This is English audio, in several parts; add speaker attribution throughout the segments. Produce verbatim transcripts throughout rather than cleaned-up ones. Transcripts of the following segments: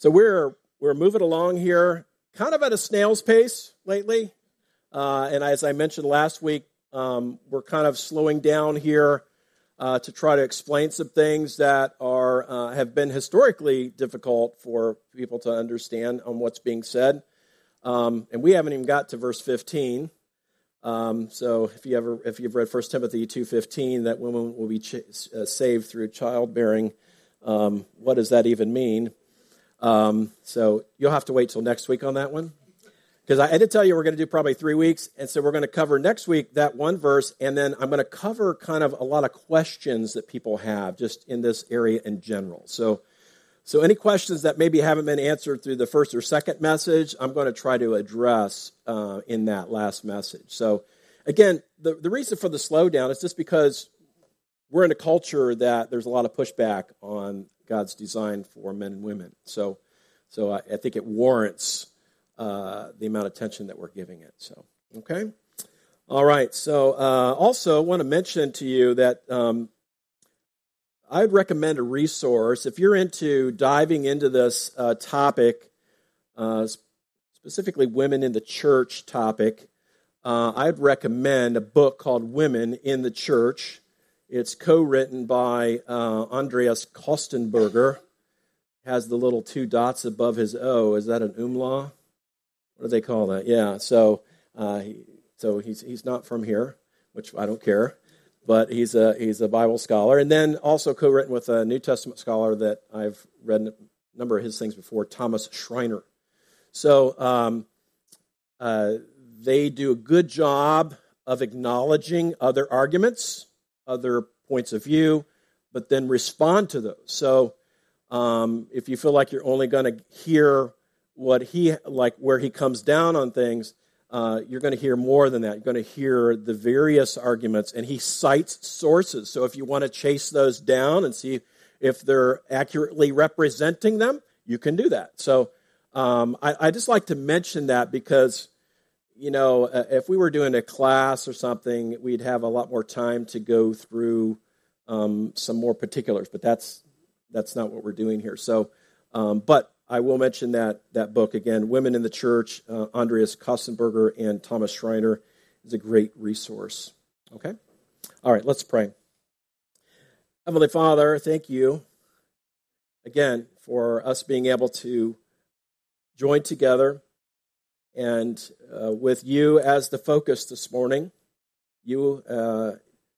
Speaker 1: So we're we're moving along here, kind of at a snail's pace lately. Uh, and as I mentioned last week, um, we're kind of slowing down here uh, to try to explain some things that are uh, have been historically difficult for people to understand on what's being said. Um, and we haven't even got to verse fifteen. Um, so if you ever if you've read First Timothy two fifteen, that women will be ch- uh, saved through childbearing. Um, what does that even mean? Um, so you'll have to wait till next week on that one. Because I had to tell you we're going to do probably three weeks, and so we're going to cover next week that one verse, and then I'm going to cover kind of a lot of questions that people have just in this area in general. So, so any questions that maybe haven't been answered through the first or second message, I'm going to try to address uh, in that last message. So, again, the, the reason for the slowdown is just because we're in a culture that there's a lot of pushback on God's design for men and women. So, so I, I think it warrants Uh, the amount of attention that we're giving it. So, okay? All right. So, uh, also want to mention to you that um, I'd recommend a resource. If you're into diving into this uh, topic, uh, specifically women in the church topic, uh, I'd recommend a book called Women in the Church. It's co-written by uh, Andreas Kostenberger. Has the little two dots above his O. Is that an umlaut? What do they call that? Yeah, so uh, he, so he's he's not from here, which I don't care, but he's a he's a Bible scholar, and then also co-written with a New Testament scholar that I've read a number of his things before, Thomas Schreiner. So um, uh, they do a good job of acknowledging other arguments, other points of view, but then respond to those. So um, if you feel like you're only going to hear what he, like where he comes down on things, uh, you're going to hear more than that. You're going to hear the various arguments, and he cites sources. So if you want to chase those down and see if they're accurately representing them, you can do that. So um, I, I just like to mention that because, you know, uh, if we were doing a class or something, we'd have a lot more time to go through um, some more particulars, but that's that's not what we're doing here. So, um, but I will mention that that book again, Women in the Church, uh, Andreas Kostenberger and Thomas Schreiner, is a great resource. Okay? All right, let's pray. Heavenly Father, thank you again for us being able to join together and uh, with you as the focus this morning. You, uh,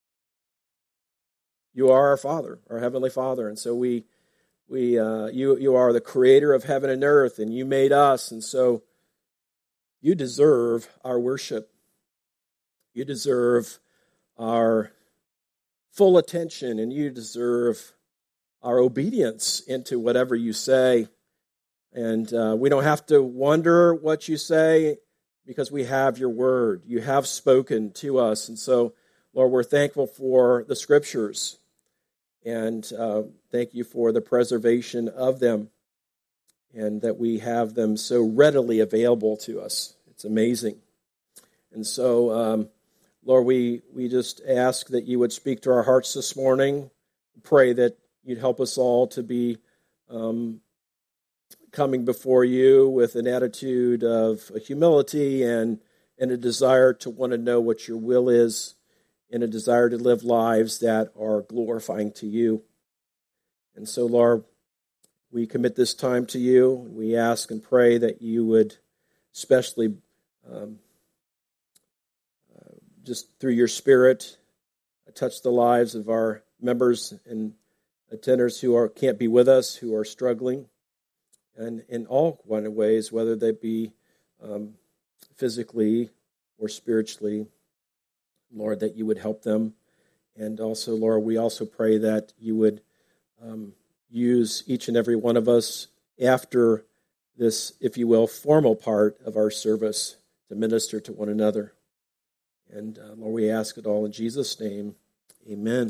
Speaker 1: you are our Father, our Heavenly Father, and so we We, uh, you, you are the creator of heaven and earth, and you made us, and so you deserve our worship. You deserve our full attention, and you deserve our obedience into whatever you say. And uh, we don't have to wonder what you say because we have your word. You have spoken to us, and so, Lord, we're thankful for the Scriptures. And uh, thank you for the preservation of them and that we have them so readily available to us. It's amazing. And so, um, Lord, we, we just ask that you would speak to our hearts this morning. Pray that you'd help us all to be um, coming before you with an attitude of humility and, and a desire to want to know what your will is, and a desire to live lives that are glorifying to you. And so, Lord, we commit this time to you. We ask and pray that you would especially um, uh, just through your Spirit touch the lives of our members and attenders who are can't be with us, who are struggling, and in all kind of ways, whether they be um, physically or spiritually. Lord, that you would help them. And also, Lord, we also pray that you would um, use each and every one of us after this, if you will, formal part of our service to minister to one another. And uh, Lord, we ask it all in Jesus' name. Amen.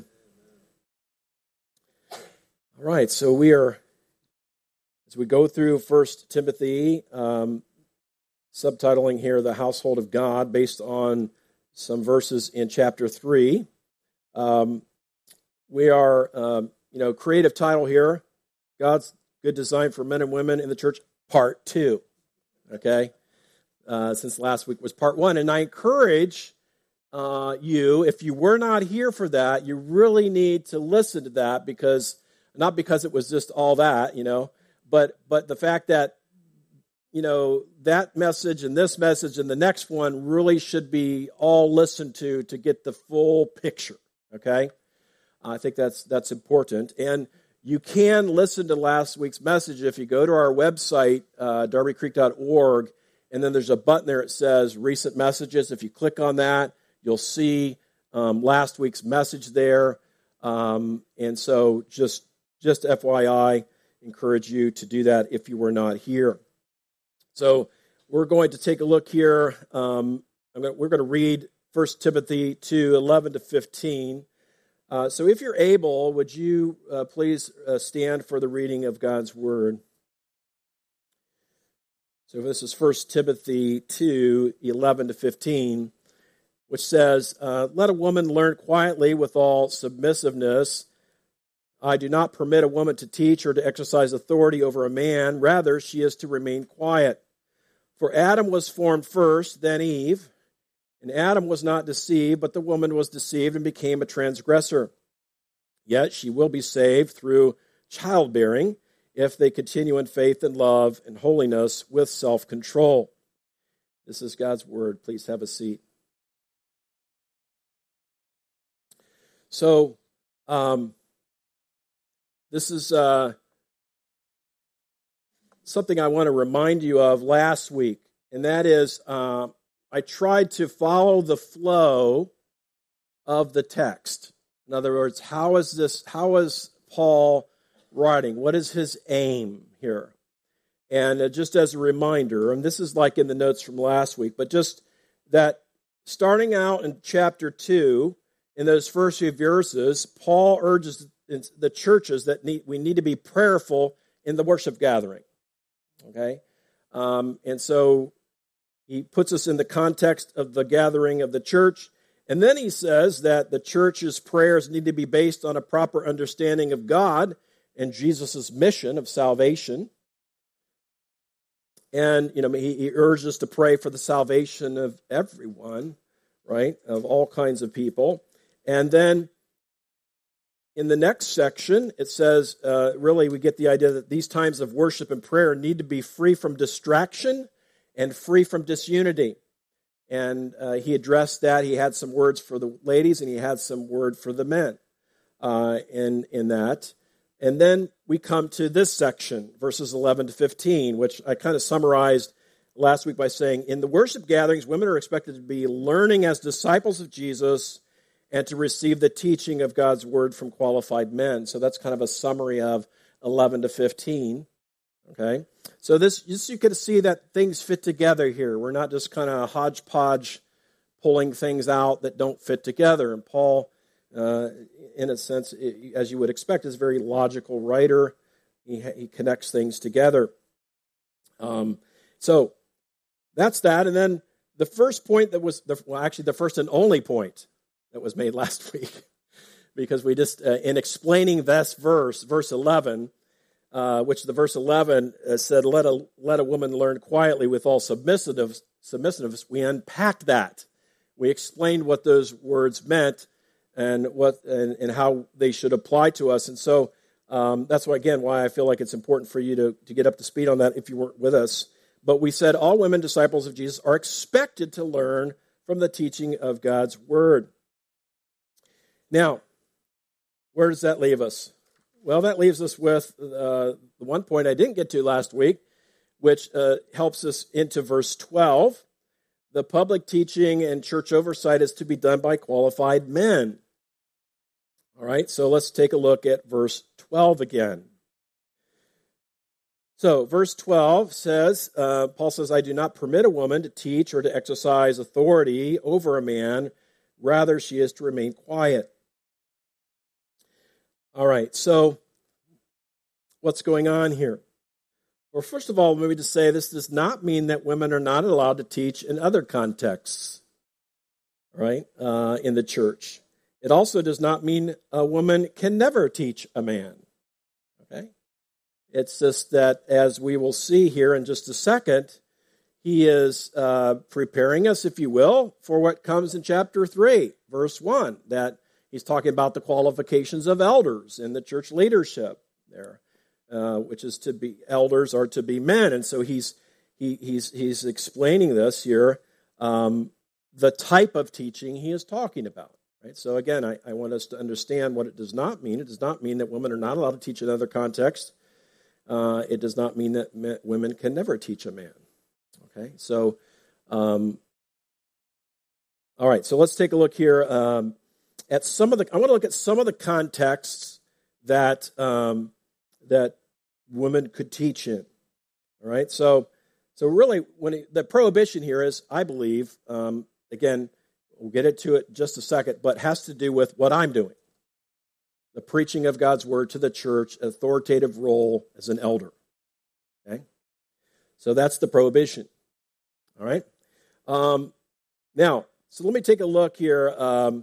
Speaker 1: All right, so we are, as we go through First Timothy, um, subtitling here, The Household of God, based on some verses in chapter three. Um, we are, um, you know, creative title here, God's Good Design for Men and Women in the Church, Part two. Okay? Uh, since last week was Part one. And I encourage uh, you, if you were not here for that, you really need to listen to that because, not because it was just all that, you know, but but the fact that, you know, that message and this message and the next one really should be all listened to to get the full picture, okay? I think that's that's important. And you can listen to last week's message if you go to our website, uh, darby creek dot org, and then there's a button there that says Recent Messages. If you click on that, you'll see um, last week's message there. Um, and so just, just F Y I, encourage you to do that if you were not here. So we're going to take a look here. Um, I'm gonna, we're going to read First Timothy two, eleven to fifteen. Uh, so if you're able, would you uh, please uh, stand for the reading of God's Word? So this is First Timothy two, eleven to fifteen, which says, uh, let a woman learn quietly with all submissiveness. I do not permit a woman to teach or to exercise authority over a man. Rather, she is to remain quiet. For Adam was formed first, then Eve. And Adam was not deceived, but the woman was deceived and became a transgressor. Yet she will be saved through childbearing if they continue in faith and love and holiness with self-control. This is God's Word. Please have a seat. So, um, this is uh, something I want to remind you of last week, and that is uh, I tried to follow the flow of the text. In other words, how is this? How is Paul writing? What is his aim here? And uh, just as a reminder, and this is like in the notes from last week, but just that starting out in chapter two, in those first few verses, Paul urges the churches that need, we need to be prayerful in the worship gathering. Okay? Um, and so he puts us in the context of the gathering of the church. And then he says that the church's prayers need to be based on a proper understanding of God and Jesus' mission of salvation. And, you know, he, he urges us to pray for the salvation of everyone, right, of all kinds of people. And then in the next section, it says, uh, really, we get the idea that these times of worship and prayer need to be free from distraction and free from disunity. And uh, he addressed that. He had some words for the ladies, and he had some word for the men uh, in, in that. And then we come to this section, verses eleven to fifteen, which I kind of summarized last week by saying, in the worship gatherings, women are expected to be learning as disciples of Jesus and to receive the teaching of God's word from qualified men. So that's kind of a summary of eleven to fifteen. Okay? So this, just you can see that things fit together here. We're not just kind of hodgepodge pulling things out that don't fit together. And Paul, uh, in a sense, as you would expect, is a very logical writer. He, he connects things together. Um, so that's that. And then the first point that was, the, well, actually the first and only point that was made last week, because we just, uh, in explaining this verse, verse eleven, uh, which the verse eleven uh, said, let a, let a woman learn quietly with all submissiveness, submissiveness, we unpacked that. We explained what those words meant and what and, and how they should apply to us. And so um, that's why, again, why I feel like it's important for you to, to get up to speed on that if you weren't with us. But we said all women disciples of Jesus are expected to learn from the teaching of God's word. Now, where does that leave us? Well, that leaves us with uh, the one point I didn't get to last week, which uh, helps us into verse twelve. The public teaching and church oversight is to be done by qualified men. All right, so let's take a look at verse twelve again. So, verse twelve says, uh, Paul says, I do not permit a woman to teach or to exercise authority over a man. Rather, she is to remain quiet. All right, so what's going on here? Well, first of all, let me just say this does not mean that women are not allowed to teach in other contexts, right, uh, in the church. It also does not mean a woman can never teach a man, okay? It's just that, as we will see here in just a second, he is uh, preparing us, if you will, for what comes in chapter three, verse one, that he's talking about the qualifications of elders in the church leadership there, uh, which is to be, elders are to be men. And so he's he, he's he's explaining this here, um, the type of teaching he is talking about. Right? So again, I, I want us to understand what it does not mean. It does not mean that women are not allowed to teach in other contexts. Uh, it does not mean that men, women can never teach a man. Okay, so, um, all right, so let's take a look here um, at some of the, I want to look at some of the contexts that um, that women could teach in. All right, so so really, when it, the prohibition here is, I believe, um, again, we'll get into it in just a second, but has to do with what I'm doing. The preaching of God's word to the church, authoritative role as an elder. Okay? So that's the prohibition. All right? Um, now, so let me take a look here, um,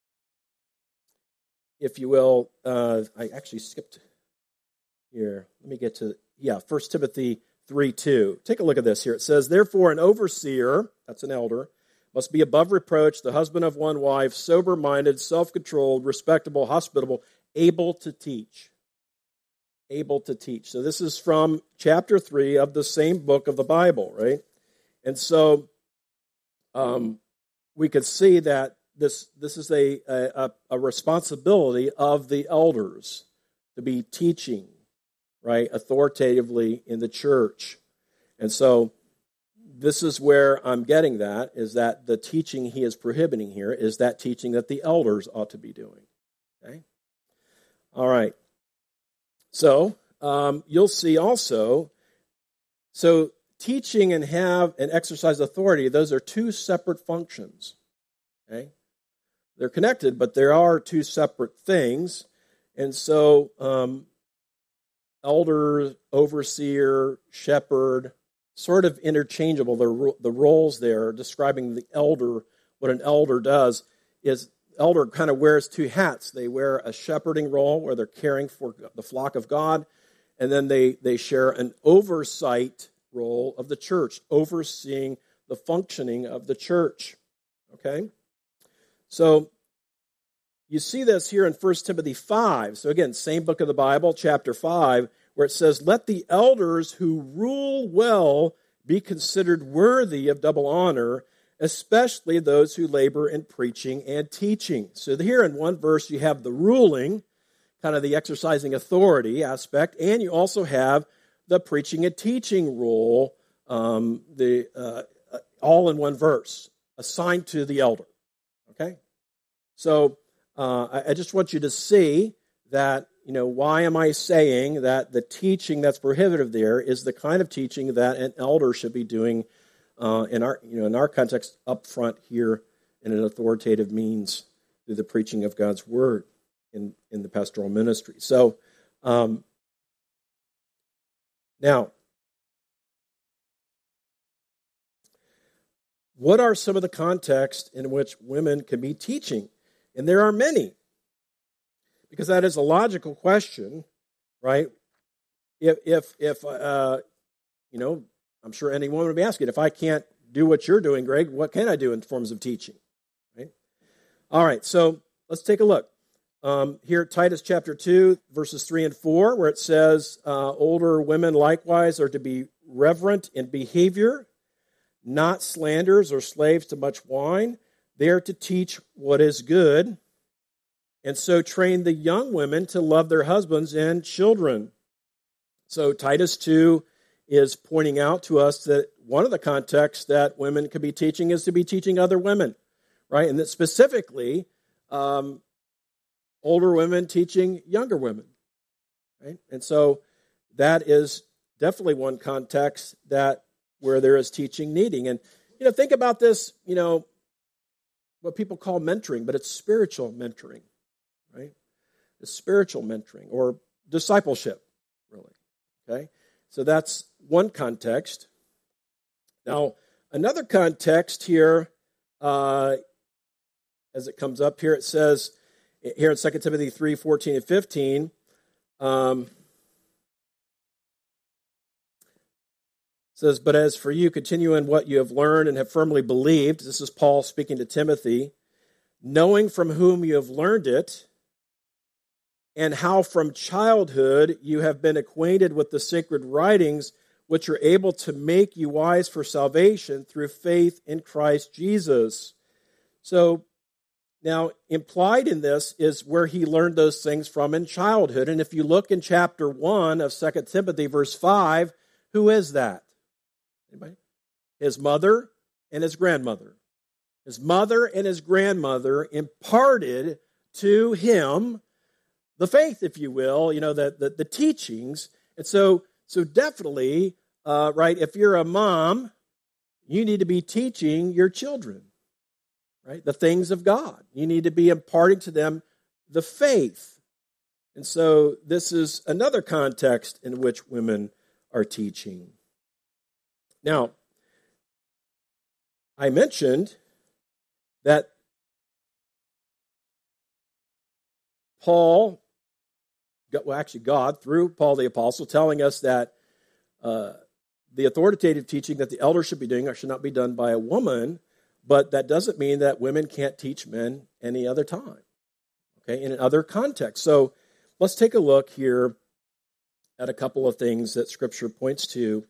Speaker 1: if you will. Uh, I actually skipped here. Let me get to, yeah, First Timothy three two. Take a look at this here. It says, therefore, an overseer, that's an elder, must be above reproach, the husband of one wife, sober-minded, self-controlled, respectable, hospitable, able to teach. Able to teach. So this is from chapter three of the same book of the Bible, right? And so um, we could see that this this is a, a, a responsibility of the elders to be teaching, right, authoritatively in the church. And so this is where I'm getting that, is that the teaching he is prohibiting here is that teaching that the elders ought to be doing. Okay? All right. So um, you'll see also, so teaching and have and exercise authority, those are two separate functions. Okay? They're connected, but there are two separate things. And so um, elder, overseer, shepherd, sort of interchangeable. The, the roles there describing the elder, what an elder does is elder kind of wears two hats. They wear a shepherding role where they're caring for the flock of God, and then they, they share an oversight role of the church, overseeing the functioning of the church. Okay? So you see this here in First Timothy five. So again, same book of the Bible, chapter five, where it says, let the elders who rule well be considered worthy of double honor, especially those who labor in preaching and teaching. So here in one verse you have the ruling, kind of the exercising authority aspect, and you also have the preaching and teaching role, um, the uh, all in one verse, assigned to the elder. Okay? So uh, I, I just want you to see that, you know, why am I saying that the teaching that's prohibitive there is the kind of teaching that an elder should be doing Uh, in our, you know, in our context, up front here in an authoritative means through the preaching of God's word in, in the pastoral ministry. So, um, now, what are some of the contexts in which women can be teaching? And there are many, because that is a logical question, right? If, if, if uh, you know, I'm sure anyone would be asking, if I can't do what you're doing, Greg, what can I do in forms of teaching? Right? All right, so let's take a look. Um, here at Titus chapter two, verses three and four, where it says, uh, older women likewise are to be reverent in behavior, not slanderers or slaves to much wine. They are to teach what is good, and so train the young women to love their husbands and children. So Titus two is pointing out to us that one of the contexts that women could be teaching is to be teaching other women, right? And that specifically, um, older women teaching younger women, right? And so that is definitely one context that where there is teaching needing. And, you know, think about this, you know, what people call mentoring, but it's spiritual mentoring, right? It's spiritual mentoring or discipleship, really, okay? So that's one context. Now, another context here, uh, as it comes up here, it says, here in Second Timothy three, fourteen and fifteen, um, says, but as for you, continue in what you have learned and have firmly believed. This is Paul speaking to Timothy. Knowing from whom you have learned it, and how from childhood you have been acquainted with the sacred writings, which are able to make you wise for salvation through faith in Christ Jesus. So, now, implied in this is where he learned those things from in childhood. And if you look in chapter one of Second Timothy, verse five, who is that? Anybody? His mother and his grandmother. His mother and his grandmother imparted to him the faith, if you will, you know, the, the, the teachings. And so, so definitely, uh, right, if you're a mom, you need to be teaching your children, right, the things of God. You need to be imparting to them the faith. And so this is another context in which women are teaching. Now, I mentioned that Paul, well, actually God, through Paul the Apostle, telling us that uh, the authoritative teaching that the elder should be doing should not be done by a woman, but that doesn't mean that women can't teach men any other time, okay, in other contexts. So let's take a look here at a couple of things that Scripture points to.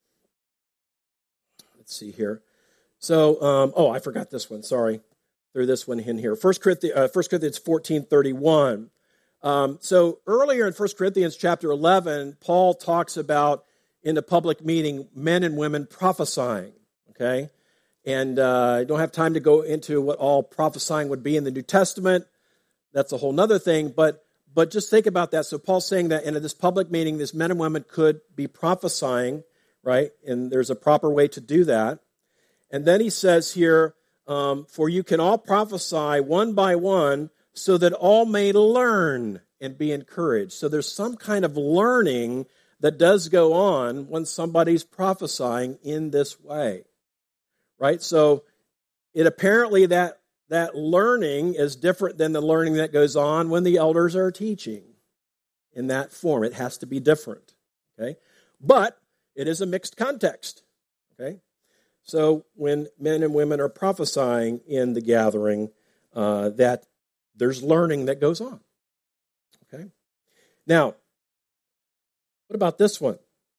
Speaker 1: Let's see here. So, um, oh, I forgot this one. Sorry. Threw this one in here. First Corinthians, uh, First Corinthians fourteen thirty-one. Um, so earlier in First Corinthians chapter eleven, Paul talks about in a public meeting men and women prophesying, okay? And uh, I don't have time to go into what all prophesying would be in the New Testament. That's a whole other thing, but but just think about that. So Paul's saying that in this public meeting, these men and women could be prophesying, right? And there's a proper way to do that. And then he says here, um, for you can all prophesy one by one so that all may learn and be encouraged. So there's some kind of learning that does go on when somebody's prophesying in this way, right? So it apparently that that learning is different than the learning that goes on when the elders are teaching in that form. It has to be different, okay? But it is a mixed context, okay? So when men and women are prophesying in the gathering, uh, that there's learning that goes on, okay? Now, what about this one?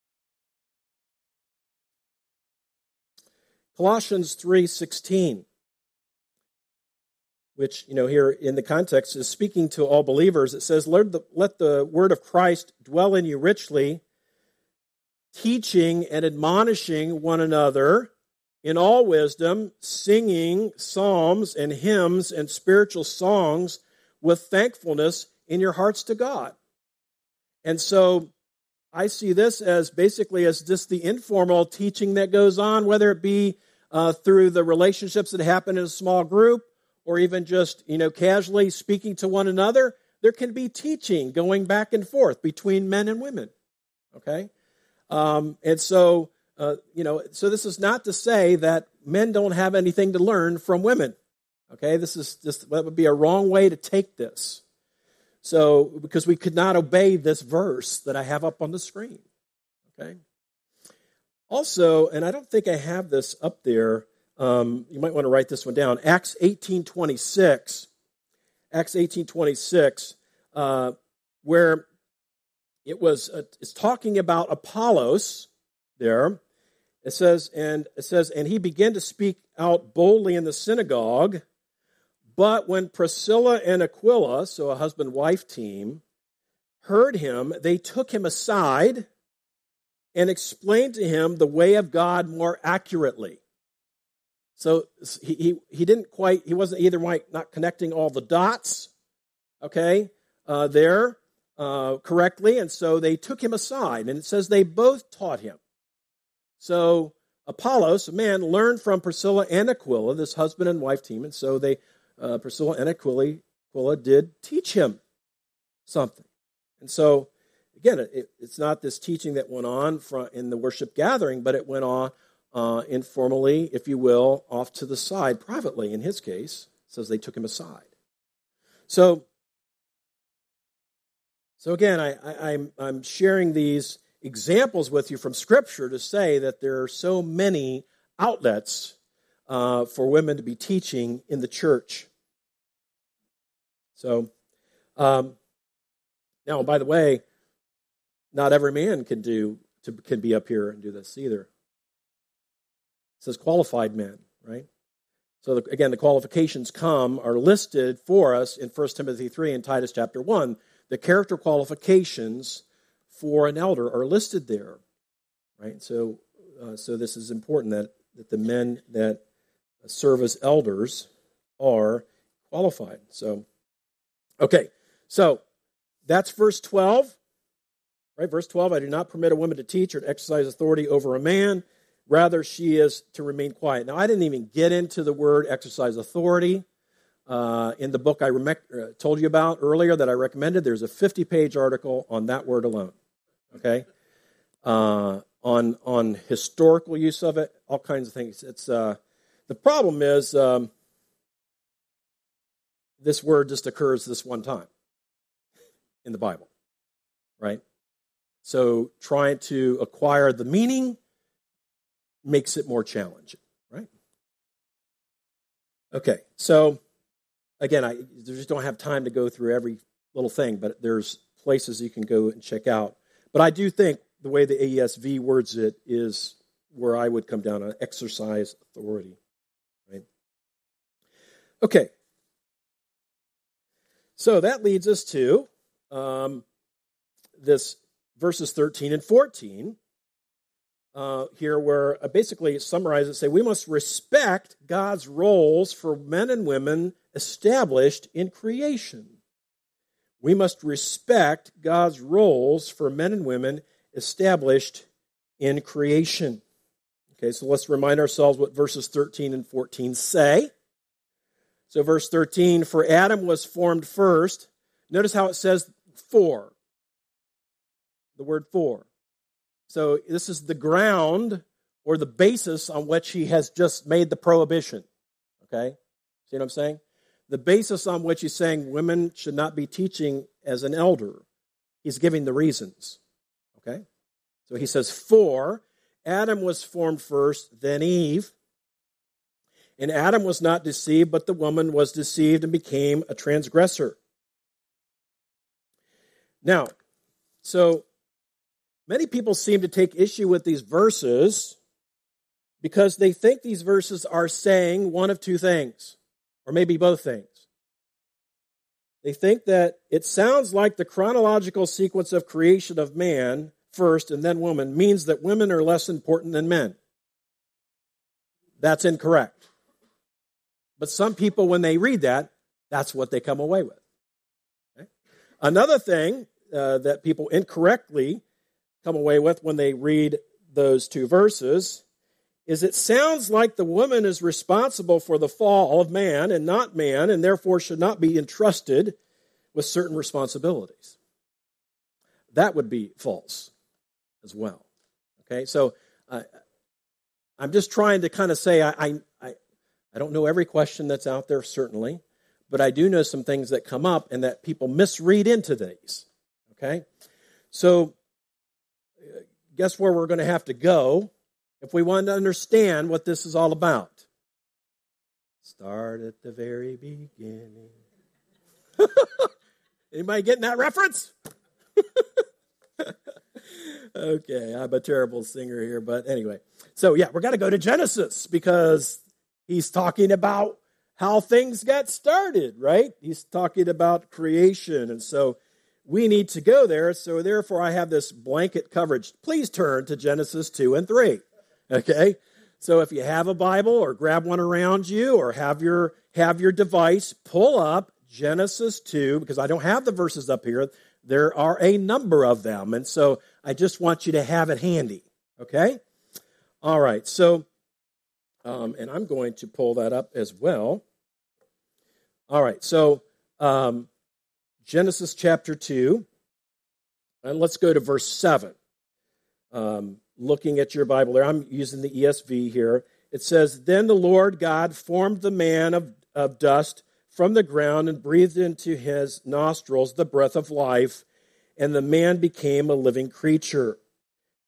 Speaker 1: Colossians three sixteen, which, you know, here in the context is speaking to all believers. It says, let the, let the word of Christ dwell in you richly, teaching and admonishing one another in all wisdom, singing psalms and hymns and spiritual songs with thankfulness in your hearts to God. And so I see this as basically as just the informal teaching that goes on, whether it be uh, through the relationships that happen in a small group or even just, you know, casually speaking to one another. There can be teaching going back and forth between men and women, okay? Um, and so... Uh, you know, so this is not to say that men don't have anything to learn from women. Okay, this is just that would be a wrong way to take this. So, because we could not obey this verse that I have up on the screen. Okay. Also, and I don't think I have this up there. Um, you might want to write this one down. Acts eighteen twenty-six. Acts eighteen twenty-six, uh, where it was uh, it's talking about Apollos there. It says, and it says, and he began to speak out boldly in the synagogue, but when Priscilla and Aquila, so a husband-wife team, heard him, they took him aside and explained to him the way of God more accurately. So he he, he didn't quite, he wasn't either not connecting all the dots, okay, uh, there uh, correctly, and so they took him aside, and it says they both taught him. So Apollos, a man, learned from Priscilla and Aquila, this husband and wife team, and so they, uh, Priscilla and Aquila, Aquila did teach him something. And so, again, it, it's not this teaching that went on from, in the worship gathering, but it went on uh, informally, if you will, off to the side, privately. In his case, it says they took him aside. So, so again, I, I, I'm, I'm sharing these examples with you from Scripture to say that there are so many outlets uh, for women to be teaching in the church. So, um, now, by the way, not every man can do to, can be up here and do this either. It says qualified men, right? So, the, again, the qualifications come, are listed for us in First Timothy three and Titus chapter one. The character qualifications for an elder are listed there, right? So, uh, so this is important that, that the men that serve as elders are qualified. So, okay, so that's verse twelve, right? Verse twelve, I do not permit a woman to teach or to exercise authority over a man. Rather, she is to remain quiet. Now, I didn't even get into the word exercise authority. Uh, in the book I rem- uh, told you about earlier that I recommended, there's a fifty-page article on that word alone, okay? Uh, on on historical use of it, all kinds of things. It's uh, the problem is um, this word just occurs this one time in the Bible, right? So trying to acquire the meaning makes it more challenging, right? Okay, so again, I just don't have time to go through every little thing, but there's places you can go and check out. But I do think the way the A E S V words it is where I would come down on exercise authority, right? Okay, so that leads us to um, this verses thirteen and fourteen. Uh, here where uh, basically summarize it, say we must respect God's roles for men and women established in creation. We must respect God's roles for men and women established in creation. Okay, so let's remind ourselves what verses thirteen and fourteen say. So verse thirteen, for Adam was formed first. Notice how it says for. The word for. So this is the ground or the basis on which he has just made the prohibition. Okay? See what I'm saying? The basis on which he's saying women should not be teaching as an elder. He's giving the reasons. Okay? So he says, for Adam was formed first, then Eve. And Adam was not deceived, but the woman was deceived and became a transgressor. Now, so many people seem to take issue with these verses because they think these verses are saying one of two things, or maybe both things. They think that it sounds like the chronological sequence of creation of man first and then woman means that women are less important than men. That's incorrect. But some people, when they read that, that's what they come away with. Okay? Another thing uh, that people incorrectly come away with when they read those two verses is it sounds like the woman is responsible for the fall of man and not man, and therefore should not be entrusted with certain responsibilities. That would be false as well. Okay, so uh, I'm just trying to kind of say I, I I I don't know every question that's out there, certainly, but I do know some things that come up and that people misread into these. Okay, so guess where we're going to have to go if we want to understand what this is all about? Start at the very beginning. Anybody getting that reference? Okay, I'm a terrible singer here, but anyway. So yeah, we're going to go to Genesis because he's talking about how things got started, right? He's talking about creation, and so we need to go there, so therefore I have this blanket coverage. Please turn to Genesis two and three, okay? So if you have a Bible or grab one around you or have your have your device, pull up Genesis two, because I don't have the verses up here. There are a number of them, and so I just want you to have it handy, okay? All right, so, um, and I'm going to pull that up as well. All right, so um, Genesis chapter two, and let's go to verse seven. Um, looking at your Bible there, I'm using the E S V here. It says, then the Lord God formed the man of, of dust from the ground and breathed into his nostrils the breath of life, and the man became a living creature.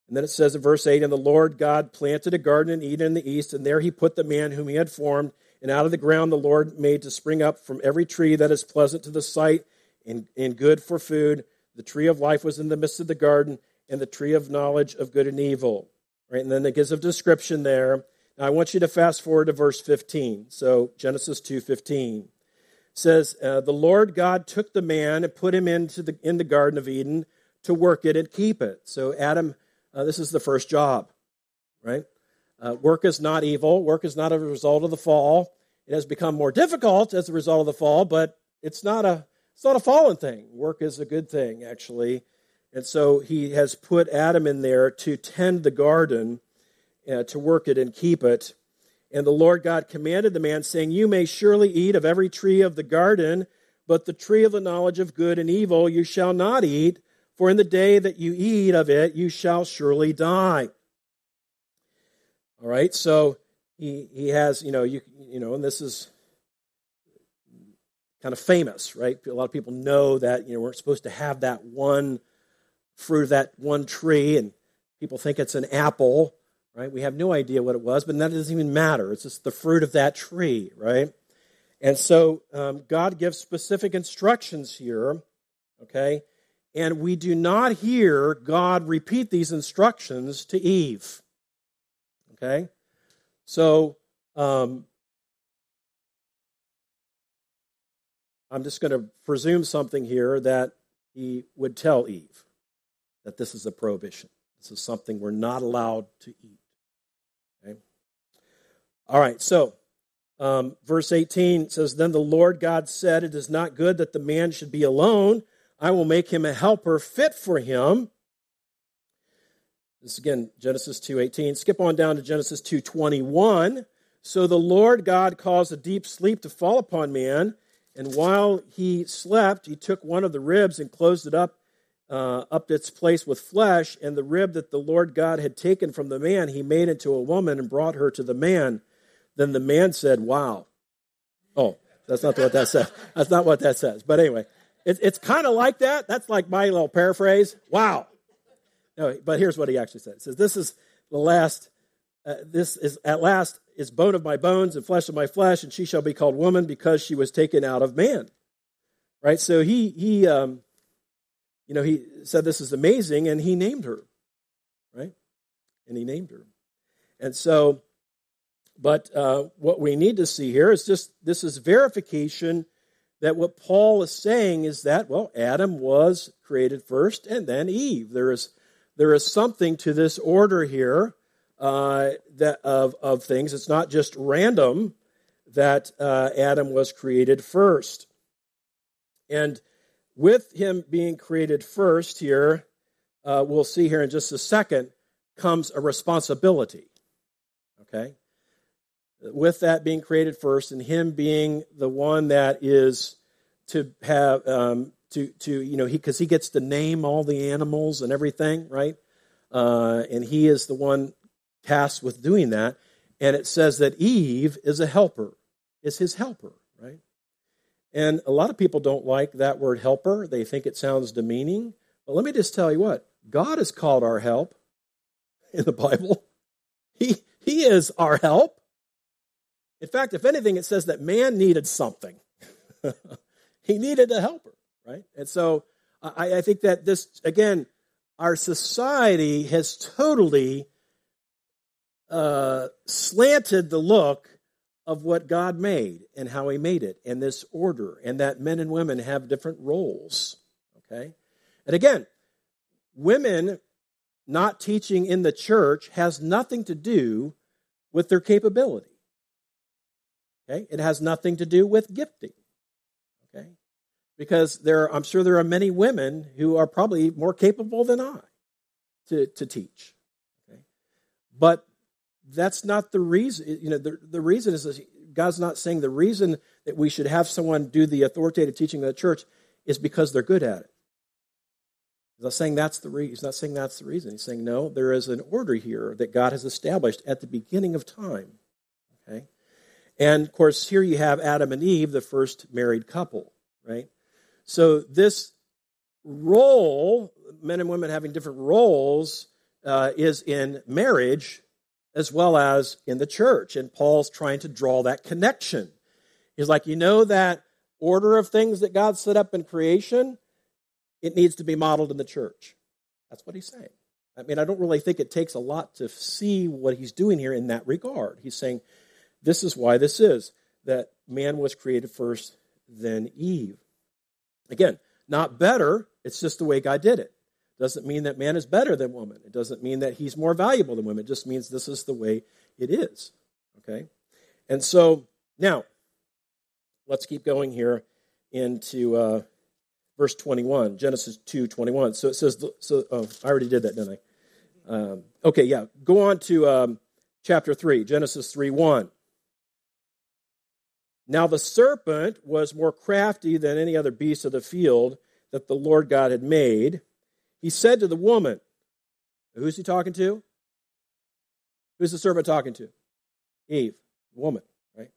Speaker 1: And then it says in verse eight, and the Lord God planted a garden in Eden in the east, and there he put the man whom he had formed. And out of the ground the Lord made to spring up from every tree that is pleasant to the sight and, and good for food. The tree of life was in the midst of the garden, and the tree of knowledge of good and evil. Right? And then it gives a description there. Now I want you to fast forward to verse fifteen. So Genesis two fifteen says, uh, the Lord God took the man and put him into the in the Garden of Eden to work it and keep it. So Adam, uh, this is the first job, right? Uh, work is not evil. Work is not a result of the fall. It has become more difficult as a result of the fall, but it's not a it's not a fallen thing. Work is a good thing, actually. And so he has put Adam in there to tend the garden, uh, to work it and keep it. And the Lord God commanded the man, saying, you may surely eat of every tree of the garden, but the tree of the knowledge of good and evil you shall not eat, for in the day that you eat of it you shall surely die. All right, so he he has, you know, you you know, and this is kind of famous, right? A lot of people know that, you know, we're supposed to have that one fruit of that one tree, and people think it's an apple, right? We have no idea what it was, but that doesn't even matter. It's just the fruit of that tree, right? And so um, God gives specific instructions here, okay? And we do not hear God repeat these instructions to Eve. Okay, so um, I'm just going to presume something here that he would tell Eve that this is a prohibition. This is something we're not allowed to eat. Okay. All right, so um, verse eighteen says, then the Lord God said, it is not good that the man should be alone. I will make him a helper fit for him. This is again, Genesis two eighteen. Skip on down to Genesis two twenty-one. So the Lord God caused a deep sleep to fall upon man, and while he slept, he took one of the ribs and closed it up, uh, up its place with flesh, and the rib that the Lord God had taken from the man, he made into a woman and brought her to the man. Then the man said, wow. Oh, that's not what that says. That's not what that says. But anyway, it, it's kind of like that. That's like my little paraphrase. Wow. No, but here's what he actually said. It says, this is the last, uh, this is at last is bone of my bones and flesh of my flesh, and she shall be called woman because she was taken out of man. Right? So he, he um, you know, he said this is amazing, and he named her. Right? And he named her. And so, but uh, what we need to see here is just, this is verification that what Paul is saying is that, well, Adam was created first, and then Eve. There is There is something to this order here uh, that of, of things. It's not just random that uh, Adam was created first. And with him being created first here, uh, we'll see here in just a second, comes a responsibility. Okay? With that being created first and him being the one that is to have... Um, To, to you know, he because he gets to name all the animals and everything, right? Uh, and he is the one tasked with doing that. And it says that Eve is a helper, is his helper, right? And a lot of people don't like that word helper. They think it sounds demeaning. But let me just tell you what, God is called our help in the Bible. He, he is our help. In fact, if anything, it says that man needed something. He needed a helper. Right? And so I, I think that this, again, our society has totally uh, slanted the look of what God made and how he made it and this order, and that men and women have different roles. Okay? And again, women not teaching in the church has nothing to do with their capability. Okay? It has nothing to do with gifting. Okay? Because there, I'm sure there are many women who are probably more capable than I to, to teach. Okay? But that's not the reason. You know, the, the reason is this, God's not saying the reason that we should have someone do the authoritative teaching of the church is because they're good at it. He's not saying that's the reason. He's not saying that's the reason. He's saying, no, there is an order here that God has established at the beginning of time. Okay? And, of course, here you have Adam and Eve, the first married couple, right? So this role, men and women having different roles, uh, is in marriage as well as in the church. And Paul's trying to draw that connection. He's like, you know that order of things that God set up in creation? It needs to be modeled in the church. That's what he's saying. I mean, I don't really think it takes a lot to see what he's doing here in that regard. He's saying, this is why this is, that man was created first, then Eve. Again, not better, it's just the way God did it. Doesn't mean that man is better than woman. It doesn't mean that he's more valuable than women. It just means this is the way it is. Okay? And so, now, let's keep going here into uh, verse twenty-one, Genesis two twenty-one. So it says, so oh, I already did that, didn't I? Um, okay, yeah. Go on to um, chapter three, Genesis three one. Now the serpent was more crafty than any other beast of the field that the Lord God had made. He said to the woman, who's he talking to? Who's the serpent talking to? Eve, the woman, right?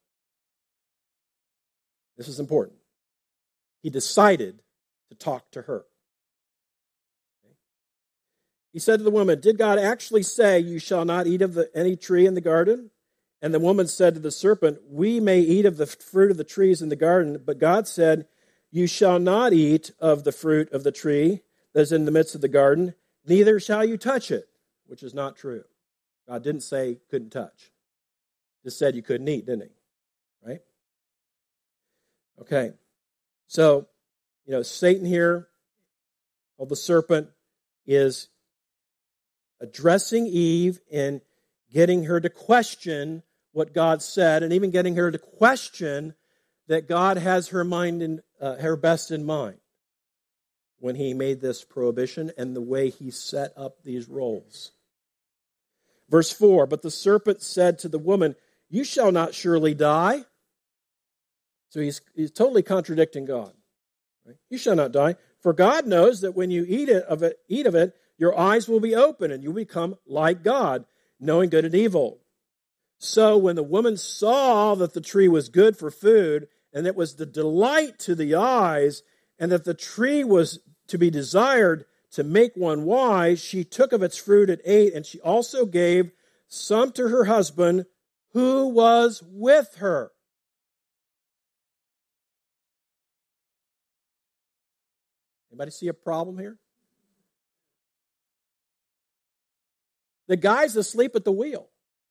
Speaker 1: This is important. He decided to talk to her. Okay. He said to the woman, did God actually say, you shall not eat of the, any tree in the garden? And the woman said to the serpent, we may eat of the fruit of the trees in the garden, but God said, you shall not eat of the fruit of the tree that is in the midst of the garden, neither shall you touch it, which is not true. God didn't say couldn't touch. Just said you couldn't eat, didn't he? Right? Okay. So, you know, Satan here, called the serpent, is addressing Eve and getting her to question what God said, and even getting her to question that God has her mind in, uh, her best in mind when he made this prohibition and the way he set up these roles. Verse four, but the serpent said to the woman, you shall not surely die. So he's, he's totally contradicting God. Right? You shall not die, for God knows that when you eat it, of it, eat of it, your eyes will be open and you become like God, knowing good and evil. So when the woman saw that the tree was good for food, and it was the delight to the eyes, and that the tree was to be desired to make one wise, she took of its fruit and ate, and she also gave some to her husband who was with her. Anybody see a problem here? The guy's asleep at the wheel.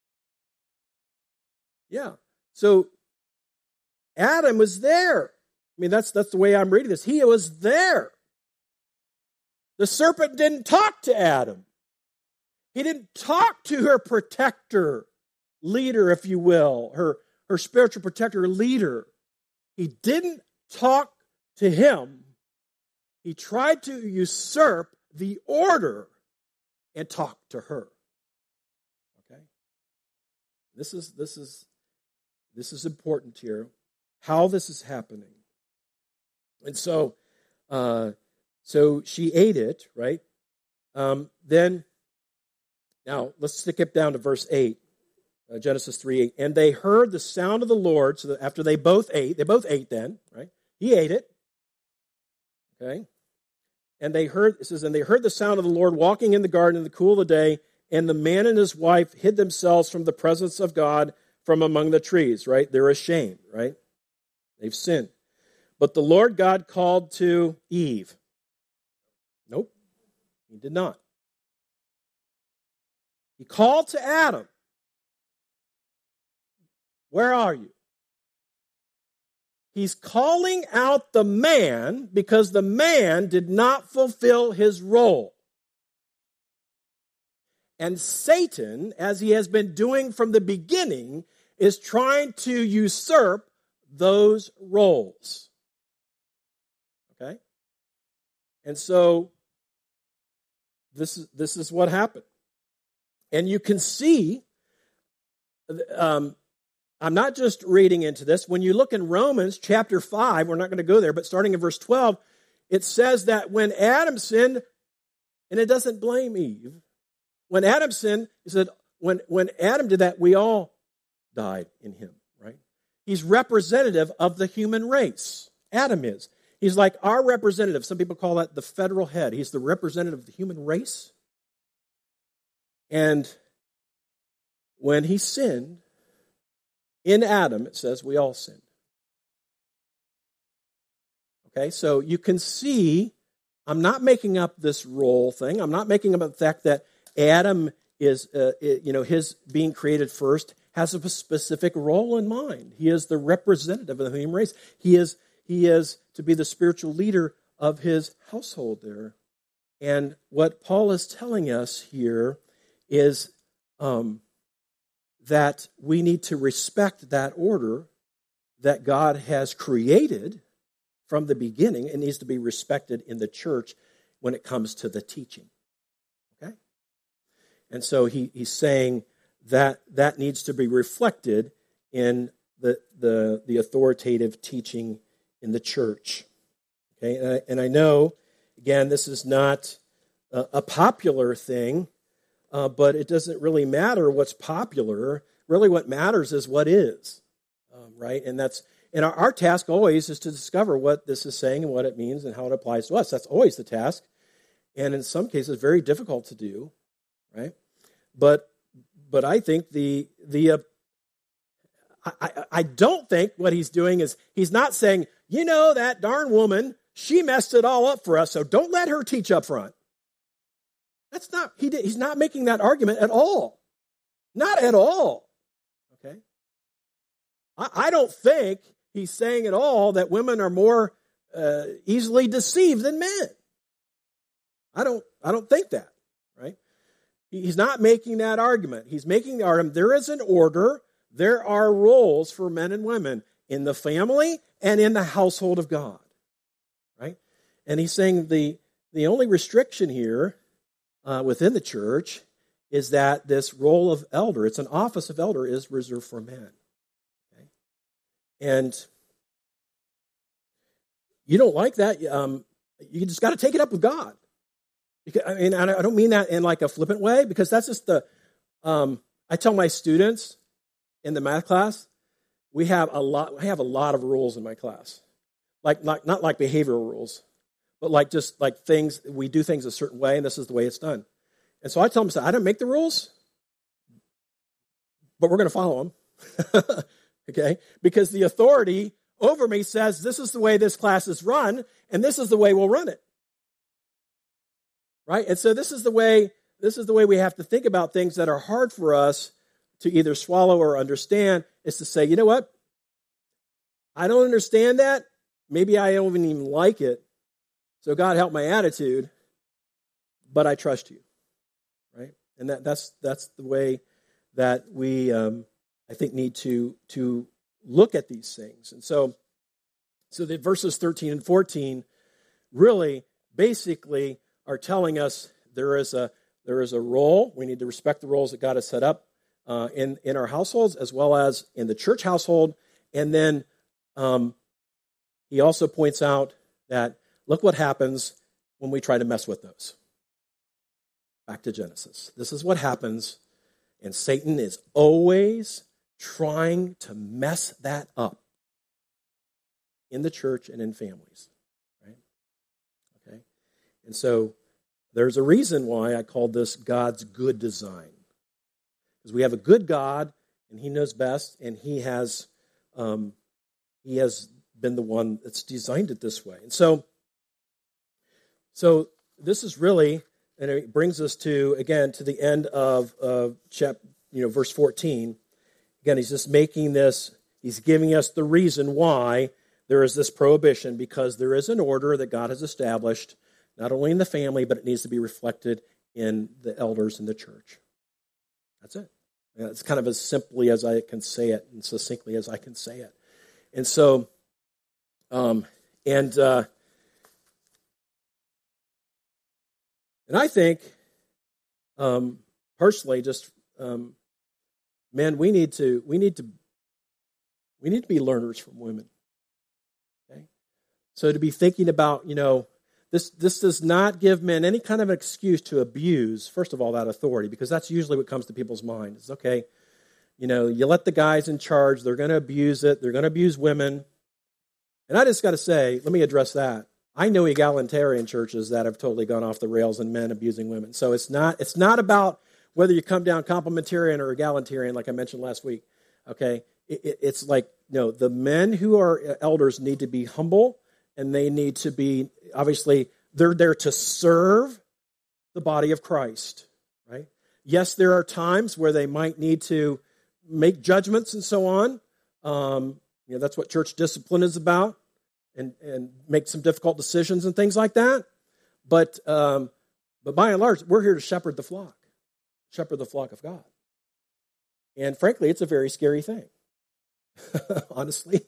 Speaker 1: Yeah. So Adam was there. I mean, that's that's the way I'm reading this. He was there. The serpent didn't talk to Adam. He didn't talk to her protector, leader, if you will, her, her spiritual protector, leader. He didn't talk to him. He tried to usurp the order and talk to her. Okay? This is this is this is important here, how this is happening. And so uh, so she ate it, right? Um, then now let's skip down to verse eight. Uh, Genesis three eight. And they heard the sound of the Lord, so that after they both ate, they both ate then, right? He ate it. Okay? And they heard, it says, and they heard the sound of the Lord walking in the garden in the cool of the day, and the man and his wife hid themselves from the presence of God from among the trees, right? They're ashamed, right? They've sinned. But the Lord God called to Eve. Nope, he did not. He called to Adam. Where are you? He's calling out the man because the man did not fulfill his role. And Satan, as he has been doing from the beginning, is trying to usurp those roles. Okay? And so, this is, this is what happened. And you can see, um, I'm not just reading into this. When you look in Romans chapter five, we're not going to go there, but starting in verse twelve, it says that when Adam sinned, and it doesn't blame Eve, when Adam sinned, it said, when, when Adam did that, we all died in him, right? He's representative of the human race. Adam is. He's like our representative. Some people call that the federal head. He's the representative of the human race. And when he sinned, in Adam, it says we all sinned. Okay, so you can see, I'm not making up this role thing. I'm not making up the fact that Adam is, uh, you know, his being created first has a specific role in mind. He is the representative of the human race. He is, he is to be the spiritual leader of his household there. And what Paul is telling us here is um, that we need to respect that order that God has created from the beginning. It needs to be respected in the church when it comes to the teaching. Okay? And so he, he's saying that that needs to be reflected in the, the, the authoritative teaching in the church. Okay? And I, and I know, again, this is not a, a popular thing, uh, but it doesn't really matter what's popular. Really what matters is what is, um, right? And that's and our, our task always is to discover what this is saying and what it means and how it applies to us. That's always the task. And in some cases, very difficult to do, right? But but I think the the uh, I, I, I don't think what he's doing is he's not saying, you know, that darn woman, she messed it all up for us, so don't let her teach up front. That's not, he did, he's not making that argument at all. Not at all. Okay? I, I don't think he's saying at all that women are more uh, easily deceived than men. I don't, I don't think that, right? He's not making that argument. He's making the argument, there is an order, there are roles for men and women in the family and in the household of God, right? And he's saying the, the only restriction here uh, within the church is that this role of elder, it's an office of elder, is reserved for men. Okay? And you don't like that, um, you just got to take it up with God. Because, I mean, I don't mean that in like a flippant way, because that's just the, um, I tell my students in the math class, we have a lot, I have a lot of rules in my class. Like, not, not like behavioral rules, but like just like things, we do things a certain way, and this is the way it's done. And so I tell them, I don't make the rules, but we're going to follow them. Okay? Because the authority over me says, this is the way this class is run, and this is the way we'll run it. Right? And so this is the way, this is the way we have to think about things that are hard for us to either swallow or understand, is to say, you know what? I don't understand that. Maybe I don't even like it. So God help my attitude, but I trust you. Right? And that, that's that's the way that we, um, I think, need to, to look at these things. And so, so the verses thirteen and fourteen really basically are telling us there is a there is a role. We need to respect the roles that God has set up uh, in, in our households as well as in the church household. And then um, he also points out that look what happens when we try to mess with those. Back to Genesis. This is what happens, and Satan is always trying to mess that up in the church and in families. Right? Okay? And so there's a reason why I called this God's good design. Because we have a good God, and he knows best, and he has um, he has been the one that's designed it this way. And so, so this is really, and it brings us to, again, to the end of uh, chap, you know, verse fourteen. Again, he's just making this, he's giving us the reason why there is this prohibition, because there is an order that God has established, not only in the family, but it needs to be reflected in the elders in the church. That's it. And it's kind of as simply as I can say it, and succinctly as I can say it. And so, um, and uh, and I think, um, personally, just um, men, we need to we need to we need to be learners from women. Okay, so to be thinking about, you know. This this does not give men any kind of excuse to abuse, first of all, that authority, because that's usually what comes to people's mind. It's okay, you know, you let the guys in charge, they're going to abuse it, they're going to abuse women. And I just got to say, let me address that. I know egalitarian churches that have totally gone off the rails and men abusing women. So it's not it's not about whether you come down complementarian or egalitarian, like I mentioned last week, okay, it, it, it's like, you know, the men who are elders need to be humble, and they need to be, obviously, they're there to serve the body of Christ, right? Yes, there are times where they might need to make judgments and so on. Um, you know, that's what church discipline is about, and, and make some difficult decisions and things like that. But um, but by and large, we're here to shepherd the flock, shepherd the flock of God. And frankly, it's a very scary thing. Honestly,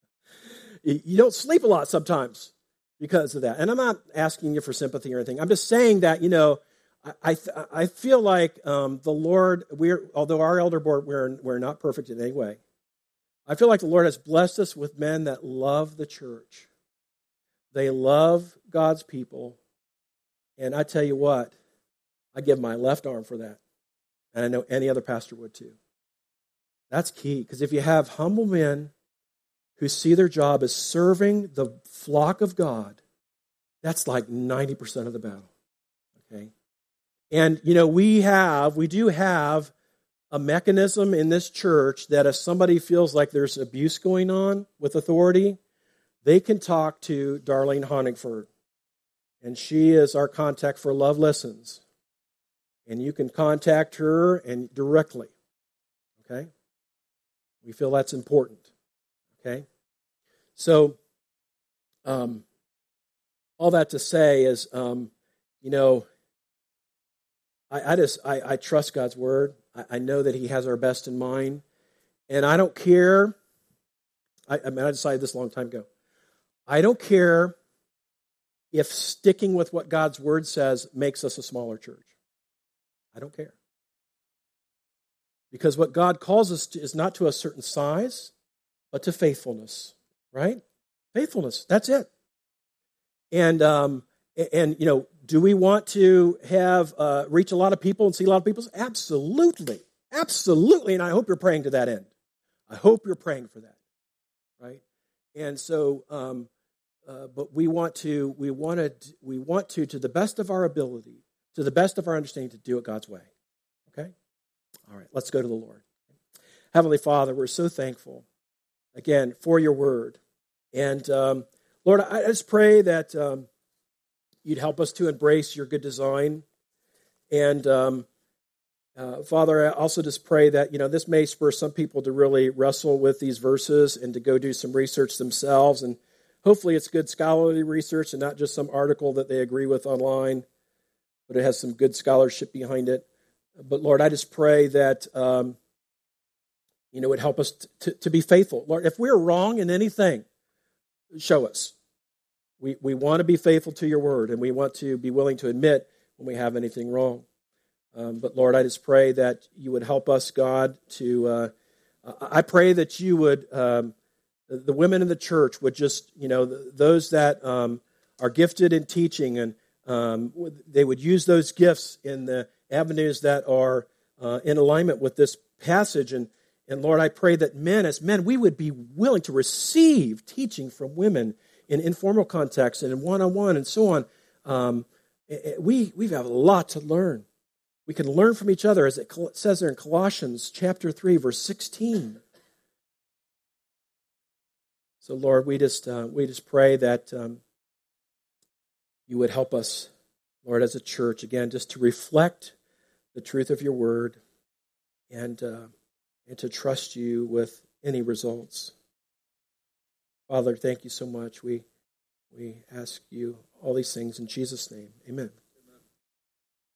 Speaker 1: you don't sleep a lot sometimes because of that. And I'm not asking you for sympathy or anything. I'm just saying that, you know, I I, I feel like um, the Lord, we're although our elder board, we're we're not perfect in any way. I feel like the Lord has blessed us with men that love the church. They love God's people. And I tell you what, I give my left arm for that. And I know any other pastor would too. That's key, because if you have humble men who see their job as serving the flock of God, that's like ninety percent of the battle. Okay? And, you know, we have, we do have a mechanism in this church that if somebody feels like there's abuse going on with authority, they can talk to Darlene Honigford. And she is our contact for Love Listens. And you can contact her and directly. Okay? We feel that's important. Okay? So, um, all that to say is, um, you know, I, I just, I, I trust God's word. I, I know that he has our best in mind. And I don't care. I, I mean, I decided this a long time ago. I don't care if sticking with what God's word says makes us a smaller church. I don't care. Because what God calls us to is not to a certain size, but to faithfulness, right? Faithfulness, that's it. And, um, and you know, do we want to have uh, reach a lot of people and see a lot of people? Absolutely. Absolutely. And I hope you're praying to that end. I hope you're praying for that, right? And so, um, uh, but we want to, we want to, we want to, to the best of our ability, to the best of our understanding, to do it God's way. Okay? All right, let's go to the Lord. Heavenly Father, we're so thankful, again, for your word. And um, Lord, I just pray that um, you'd help us to embrace your good design. And um, uh, Father, I also just pray that, you know, this may spur some people to really wrestle with these verses and to go do some research themselves. And hopefully it's good scholarly research and not just some article that they agree with online, but it has some good scholarship behind it. But Lord, I just pray that, um, you know, it would help us to, to be faithful. Lord, if we're wrong in anything, show us. We we want to be faithful to your word, and we want to be willing to admit when we have anything wrong. Um, but Lord, I just pray that you would help us, God, to, uh, I pray that you would, um, the women in the church would just, you know, those that um, are gifted in teaching, and um, they would use those gifts in the avenues that are uh, in alignment with this passage. And, and Lord, I pray that men, as men, we would be willing to receive teaching from women in informal context and in one-on-one and so on. Um, we, we have a lot to learn. We can learn from each other, as it says there in Colossians chapter three, verse sixteen. So, Lord, we just uh, we just pray that um, you would help us, Lord, as a church, again, just to reflect the truth of your word and uh, and to trust you with any results. Father, thank you so much. We we ask you all these things in Jesus' name. Amen.